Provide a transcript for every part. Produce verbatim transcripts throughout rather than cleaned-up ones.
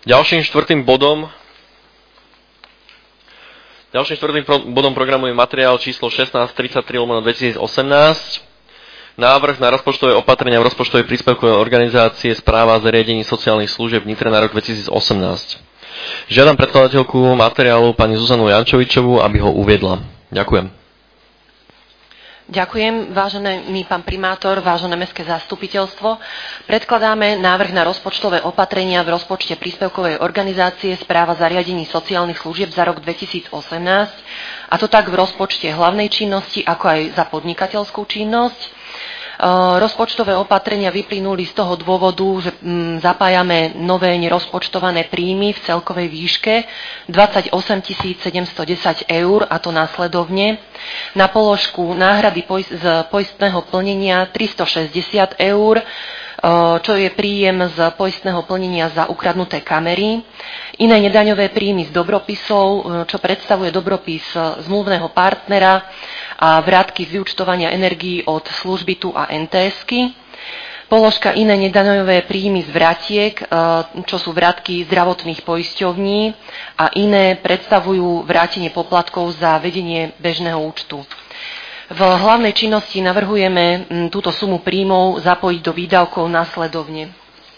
Ďalším štvrtým bodom Ďalším štvrtým pro, bodom programu je materiál číslo šestnásť tridsaťtri lomeno dvetisícosemnásť. Návrh na rozpočtové opatrenia v rozpočtovej príspevkovej organizácie Správa zariadení sociálnych služieb v Nitre na rok dvetisícosemnásť. Žiadam predkladateľku materiálu pani Zuzanu Jančovičovú, aby ho uviedla. Ďakujem. Ďakujem, vážený pán primátor, vážené mestské zastupiteľstvo. Predkladáme návrh na rozpočtové opatrenia v rozpočte príspevkovej organizácie Správa zariadení sociálnych služieb za rok dvetisícosemnásť, a to tak v rozpočte hlavnej činnosti, ako aj za podnikateľskú činnosť. Rozpočtové opatrenia vyplynuli z toho dôvodu, že zapájame nové nerozpočtované príjmy v celkovej výške dvadsaťosem tisíc sedemstodesať eur, a to následovne na položku náhrady z poistného plnenia tristošesťdesiat eur, čo je príjem z poistného plnenia za ukradnuté kamery, iné nedaňové príjmy z dobropisov, čo predstavuje dobropis zmluvného partnera a vrátky z vyúčtovania energií od službytu a en té esky. Položka iné nedaňové príjmy z vratiek, čo sú vrátky zdravotných poisťovní, a iné predstavujú vrátenie poplatkov za vedenie bežného účtu. V hlavnej činnosti navrhujeme túto sumu príjmov zapojiť do výdavkov následovne.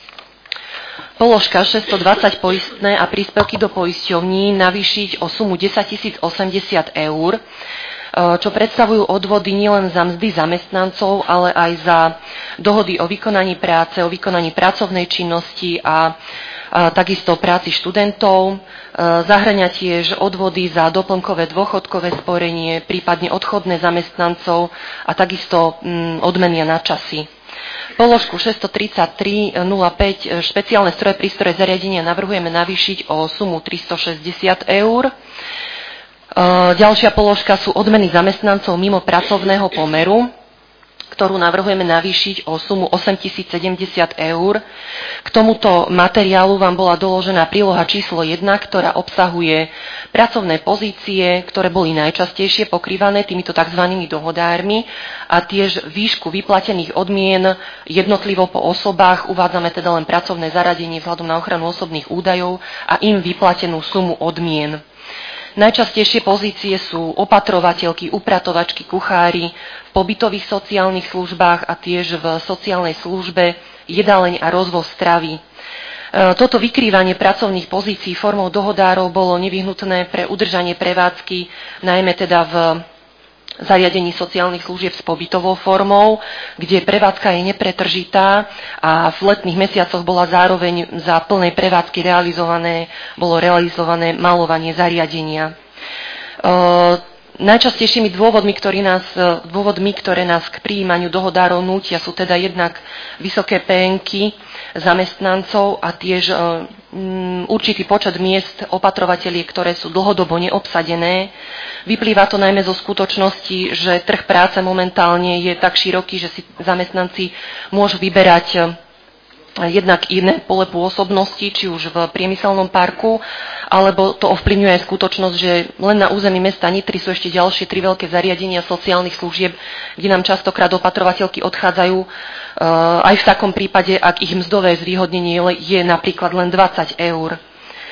Položka šesťstodvadsať poistné a príspevky do poisťovní navýšiť o sumu desaťtisíc osemdesiat eur, čo predstavujú odvody nielen za mzdy zamestnancov, ale aj za dohody o vykonaní práce, o vykonaní pracovnej činnosti a, a takisto práci študentov. Zahŕňa tiež odvody za doplnkové dôchodkové sporenie, prípadne odchodné zamestnancov a takisto mm, odmenia na časy. Položku šesťstotridsaťtri nula päť špeciálne stroje, prístroje, zariadenia navrhujeme navýšiť o sumu tristošesťdesiat eur. Ďalšia položka sú odmeny zamestnancov mimo pracovného pomeru, ktorú navrhujeme navýšiť o sumu osemtisíc sedemdesiat eur. K tomuto materiálu vám bola doložená príloha číslo jedna, ktorá obsahuje pracovné pozície, ktoré boli najčastejšie pokrývané týmito tzv. Dohodármi, a tiež výšku vyplatených odmien jednotlivo po osobách. Uvádzame teda len pracovné zaradenie vzhľadom na ochranu osobných údajov a im vyplatenú sumu odmien. Najčastejšie pozície sú opatrovateľky, upratovačky, kuchári v pobytových sociálnych službách a tiež v sociálnej službe jedáleň a rozvoz stravy. Toto vykrývanie pracovných pozícií formou dohodárov bolo nevyhnutné pre udržanie prevádzky, najmä teda v zariadení sociálnych služieb s pobytovou formou, kde prevádzka je nepretržitá a v letných mesiacoch bola zároveň za plnej prevádzky realizované, bolo realizované maľovanie zariadenia. E, najčastejšími dôvodmi, ktorý nás, dôvodmi, ktoré nás k prijímaniu dohodárov nútia, sú teda jednak vysoké pé en ky zamestnancov a tiež um, určitý počet miest opatrovateliek, ktoré sú dlhodobo neobsadené. Vyplýva to najmä zo skutočnosti, že trh práce momentálne je tak široký, že si zamestnanci môžu vyberať jednak iné pole pôsobnosti, či už v priemyselnom parku, alebo to ovplyvňuje aj skutočnosť, že len na území mesta Nitry sú ešte ďalšie tri veľké zariadenia sociálnych služieb, kde nám častokrát opatrovateľky odchádzajú aj v takom prípade, ak ich mzdové zvýhodnenie je napríklad len dvadsať eur.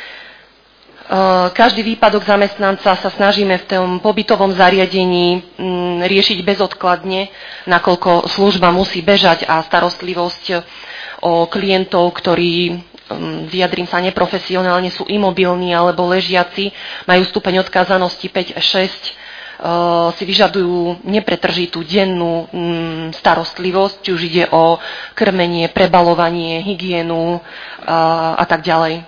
Každý výpadok zamestnanca sa snažíme v tom pobytovom zariadení riešiť bezodkladne, nakoľko služba musí bežať a starostlivosť o klientov, ktorí, vyjadrím sa neprofesionálne, sú imobilní alebo ležiaci, majú stupeň odkázanosti päť šesť, si vyžadujú nepretržitú dennú starostlivosť, či už ide o krmenie, prebalovanie, hygienu a tak ďalej.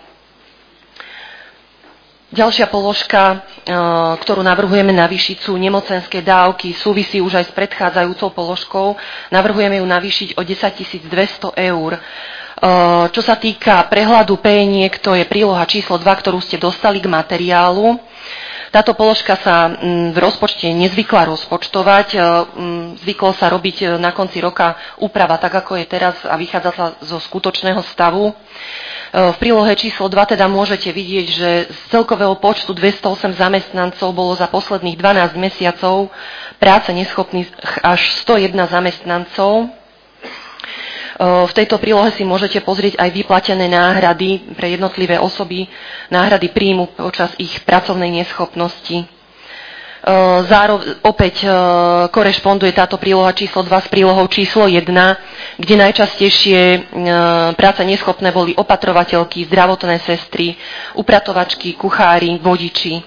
Ďalšia položka, ktorú navrhujeme navýšiť, sú nemocenské dávky. Súvisí už aj s predchádzajúcou položkou. Navrhujeme ju navýšiť o desaťtisíc dvesto eur. Čo sa týka prehľadu pé en iek, to je príloha číslo dva, ktorú ste dostali k materiálu. Táto položka sa v rozpočte nezvykla rozpočtovať. Zvyklo sa robiť na konci roka úprava tak, ako je teraz, a vychádza sa zo skutočného stavu. V prílohe číslo dva teda môžete vidieť, že z celkového počtu dvestoosem zamestnancov bolo za posledných dvanásť mesiacov práce neschopných až sto jeden zamestnancov. V tejto prílohe si môžete pozrieť aj vyplatené náhrady pre jednotlivé osoby, náhrady príjmu počas ich pracovnej neschopnosti. Zároveň opäť korešponduje táto príloha číslo dva s prílohou číslo jedna, kde najčastejšie práce neschopné boli opatrovateľky, zdravotné sestry, upratovačky, kuchári, vodiči.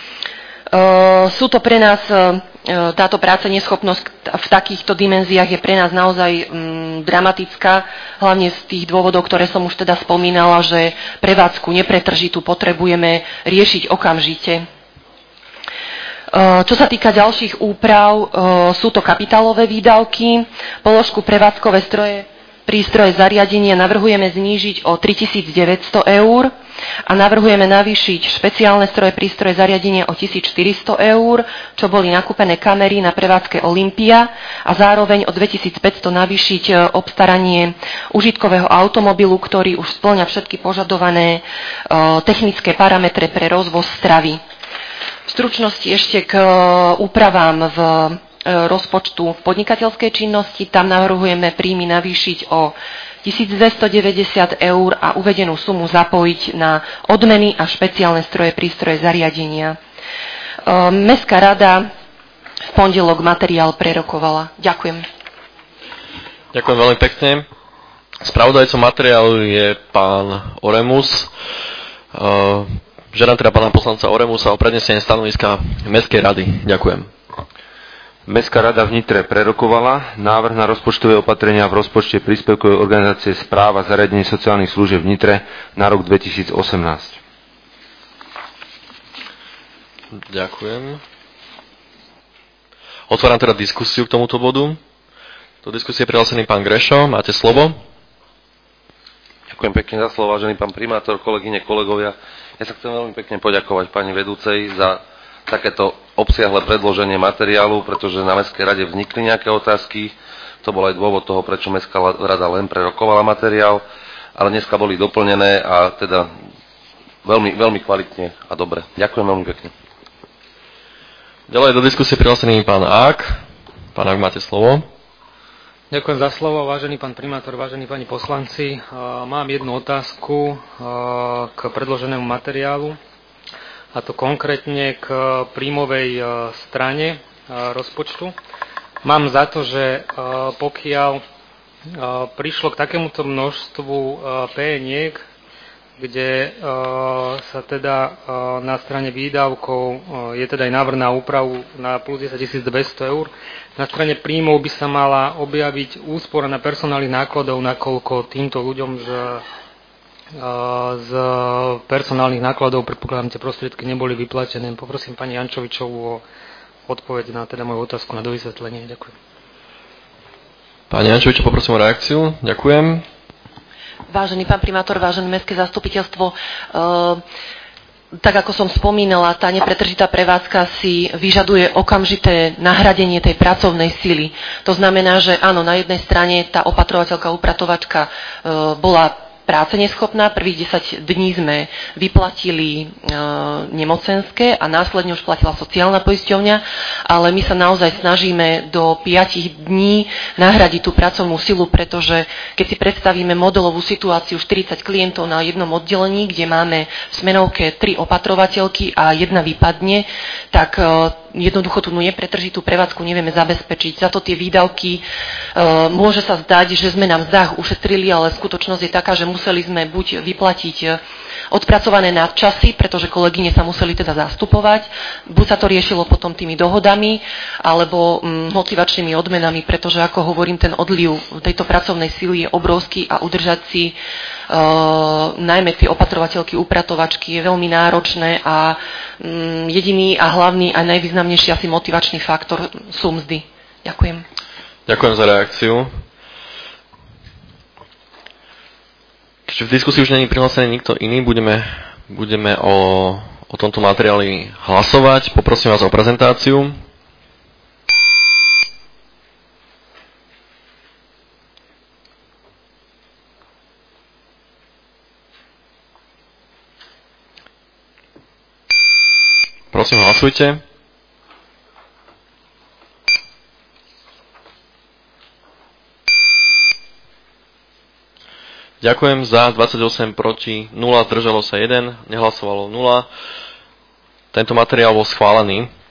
Sú to pre nás, táto práca neschopnosť v takýchto dimenziách je pre nás naozaj dramatická, hlavne z tých dôvodov, ktoré som už teda spomínala, že prevádzku nepretržitú potrebujeme riešiť okamžite. Čo sa týka ďalších úprav, sú to kapitálové výdavky. Položku prevádzkové stroje, prístroje, zariadenia navrhujeme znížiť o tritisícdeväťsto eur a navrhujeme navýšiť špeciálne stroje, prístroje, zariadenia o tisícštyristo eur, čo boli nakúpené kamery na prevádzke Olympia, a zároveň o dvetisícpäťsto navýšiť obstaranie užitkového automobilu, ktorý už spĺňa všetky požadované technické parametre pre rozvoz stravy. V stručnosti ešte k úpravám v rozpočtu v podnikateľskej činnosti. Tam navrhujeme príjmy navýšiť o tisícdvestodeväťdesiat eur a uvedenú sumu zapojiť na odmeny a špeciálne stroje, prístroje, zariadenia. Mestská rada v pondelok materiál prerokovala. Ďakujem. Ďakujem veľmi pekne. Spravodajcom materiálu je pán Oremus. Žiadam teda pána poslanca Oremusa o prednesenie stanoviska Mestskej rady. Ďakujem. Mestská rada v Nitre prerokovala návrh na rozpočtové opatrenia v rozpočte príspevkovej organizácie Správa zariadení sociálnych služieb v Nitre na rok dvetisícosemnásť. Ďakujem. Otváram teda diskusiu k tomuto bodu. Do diskusie je prihlásený pán Grešo. Máte slovo. Ďakujem pekne za slovo, vážený pán primátor, kolegyne, kolegovia. Ja sa chcem veľmi pekne poďakovať pani vedúcej za takéto obsiahle predloženie materiálu, pretože na Mestskej rade vznikli nejaké otázky. To bol aj dôvod toho, prečo Mestská rada len prerokovala materiál, ale dneska boli doplnené a teda veľmi, veľmi kvalitne a dobre. Ďakujem veľmi pekne. Ďalej do diskusie prihlásený pán Ák. Pán Ák, máte slovo. Ďakujem za slovo, vážený pán primátor, vážení pani poslanci. Mám jednu otázku k predloženému materiálu, a to konkrétne k príjmovej strane rozpočtu. Mám za to, že pokiaľ prišlo k takémuto množstvu péniek, kde sa teda na strane výdavkov je teda aj návrh na úpravu na plus desaťtisícdvesto eur, na strane príjmov by sa mala objaviť úspora na personálnych nákladov, nakoľko týmto ľuďom z, z personálnych nákladov, predpokladám, tie prostriedky neboli vyplatené. Poprosím pani Jančovičovú o odpoveď na teda moju otázku, na dovysvetlenie. Ďakujem. Pani Jančovičová, poprosím o reakciu. Ďakujem. Vážený pán primátor, vážené mestské zastupiteľstvo, e, tak ako som spomínala, tá nepretržitá prevádzka si vyžaduje okamžité nahradenie tej pracovnej sily. To znamená, že áno, na jednej strane tá opatrovateľka, upratovačka e, bola práce neschopná. Prvých desať dní sme vyplatili e, nemocenské a následne už platila sociálna poisťovňa, ale my sa naozaj snažíme do piatich dní nahradiť tú pracovnú silu, pretože keď si predstavíme modelovú situáciu štyridsať klientov na jednom oddelení, kde máme v smenovke tri opatrovateľky a jedna vypadne, tak e, jednoducho tú nepretržitú prevádzku nevieme zabezpečiť. Za to tie výdavky e, môže sa zdať, že sme na mzdách ušetrili, ale skutočnosť je taká, že museli sme buď vyplatiť odpracované nadčasy, pretože kolegyne sa museli teda zastupovať, buď sa to riešilo potom tými dohodami, alebo hm, motivačnými odmenami, pretože ako hovorím, ten odliv tejto pracovnej síly je obrovský a udržať si Uh, najmä tie opatrovateľky, upratovačky je veľmi náročné a um, jediný a hlavný a najvýznamnejší asi motivačný faktor sú mzdy. Ďakujem. Ďakujem za reakciu. Keďže v diskusii už nie je prihlásený nikto iný, budeme, budeme o, o tomto materiáli hlasovať. Poprosím vás o prezentáciu. Prosím, hlasujte. Ďakujem. Za dvadsaťosem, proti nula, zdržalo sa jeden, nehlasovalo nula. Tento materiál bol schválený.